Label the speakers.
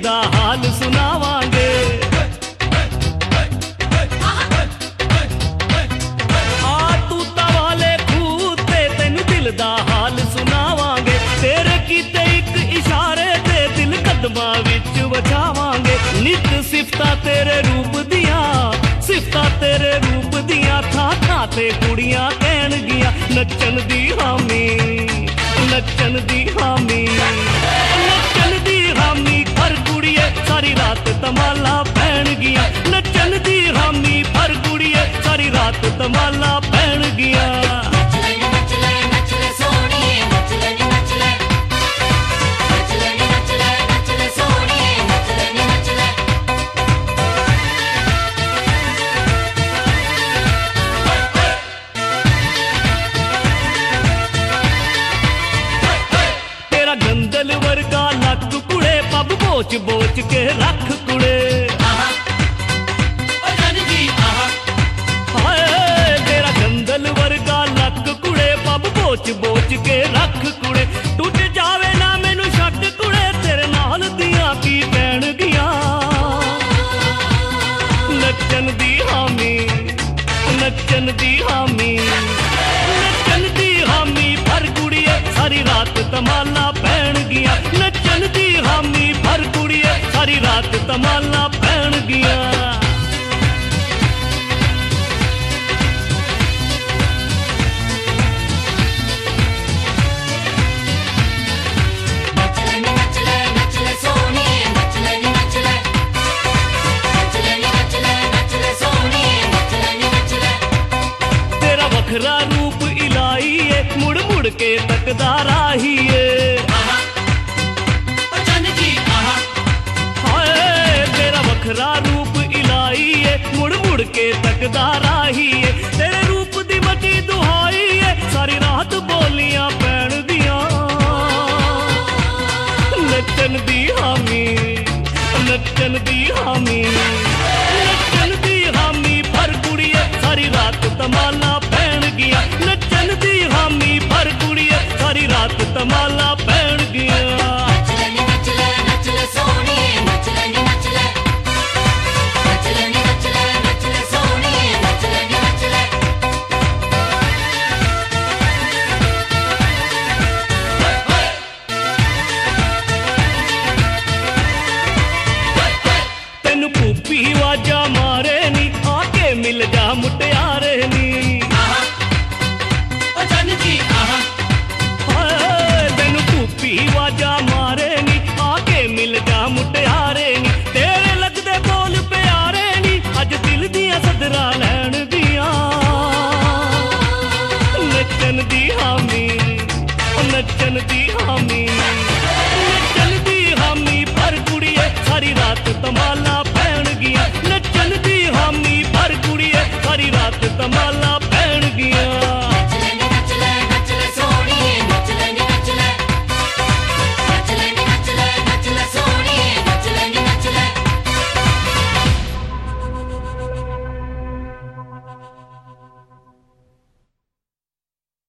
Speaker 1: दा हाल सुनावांगे। आ तूता वाले खूह ते तेनू दिल दा हाल सुनावांगे। तेरे कीते एक इशारे ते दिल कदमां विच वछावांगे। नित सिफतां तेरे रूप दियां, सिफतां तेरे रूप दियां, थां थां ते कुड़ियां कहणगियां नच्चन दी हामी, नच्चन दी हामी, नच्चन दी हामी। हर कुड़िए सारी रात तमाला पैणगियां, नच्चन दी हामी। हर कुड़िए सारी रात तमाला पैणगियां। गंदल वर्गा लक कुड़े पब बोच बोच के रख कुड़े। हाय तेरा गंदल वर्गा लक कुड़े पब बोच बोच के रख कुड़े। टूट जावे ना मैनू छड्ड कुड़े तेरे नाल दियां की पैणगियां। नच्चन दी हामी, नच्चन दी हामी, नच्चन दी हामी। भर कुड़िए सारी रात तमाला पैणगियां, नच्चन दी हामी। भर कुड़िए सारी रात तमाला पैणगियां। तेरा वखरा रूप इलाई है, मुड़ मुड़ के तकदा राहिए। हाय तेरा वखरा रूप इलाई है, मुड़ मुड़ के तकदा राहिए। तेरे रूप दी मची दुहाई है, सारी रात बोलियां पैण दियां। नच्चन दी हामी, नच्चन दी हामी, नच्चन दी हामी। भर कुड़िए सारी रात तमाला पैणगियां, नच्चन दी हामी। भर कुड़िए सारी रात तमाला पैणगियां। तेनू भूपी वाजा मारे नी, आके मिल जा मुटियारे नी। तेनू भूपी वाजा मारे नी, आके मिल जा मुटियारे नी। तेरे लगदे बोल प्यारे नी, अज दिल दियां सदरां लैण दियां। नच्चन दी हामी, नच्चन दी हामी, नच्चन दी हामी। भर कुड़िए सारी रात तमाला पैणगियां, नच्चन दी हामी। भर कुड़िए सारी रात तमाला